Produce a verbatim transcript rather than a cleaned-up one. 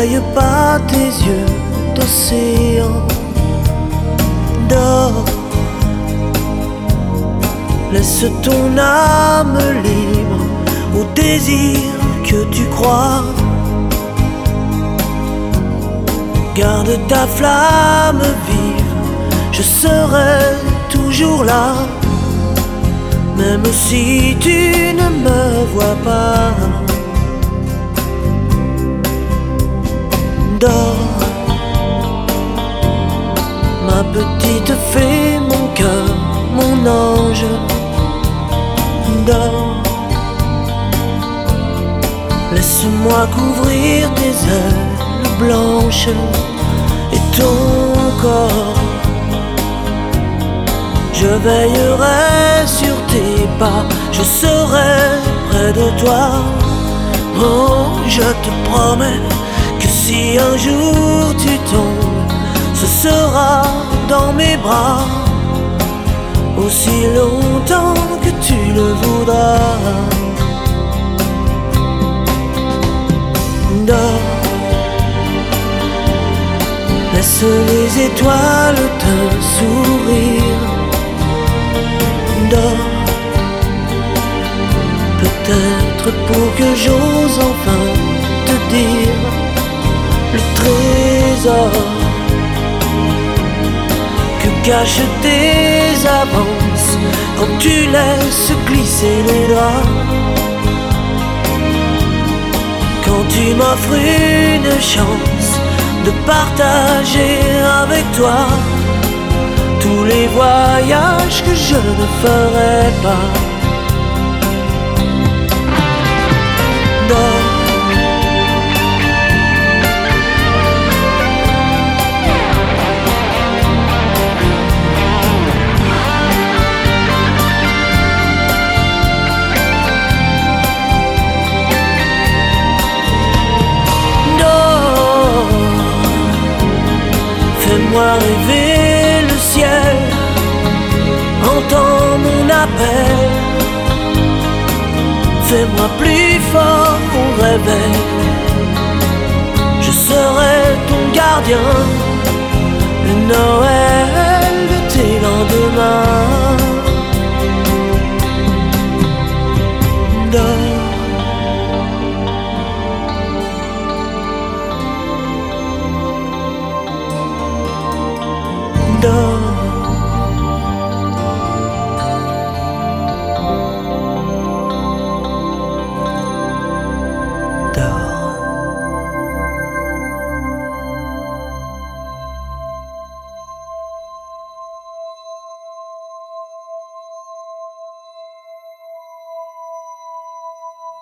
N'éveille pas tes yeux d'océan. Dors, laisse ton âme libre au désir que tu crois. Garde ta flamme vive, je serai toujours là, même si tu ne me vois pas. Dors, ma petite fée, mon cœur, mon ange. Dors, laisse-moi couvrir tes ailes blanches et ton corps. Je veillerai sur tes pas, je serai près de toi. Oh, je te promets que si un jour tu tombes, ce sera dans mes bras, aussi longtemps que tu le voudras. Dors, laisse les étoiles te sourire. Dors, peut-être pour que j'ose enfin te dire le trésor que cachent tes avances quand tu laisses glisser les doigts. Quand tu m'offres une chance de partager avec toi tous les voyages que je ne ferai pas. Dors, fais-moi rêver le ciel, entends mon appel. Fais-moi plus fort qu'on réveil, je serai ton gardien, le Noël de tes lendemains.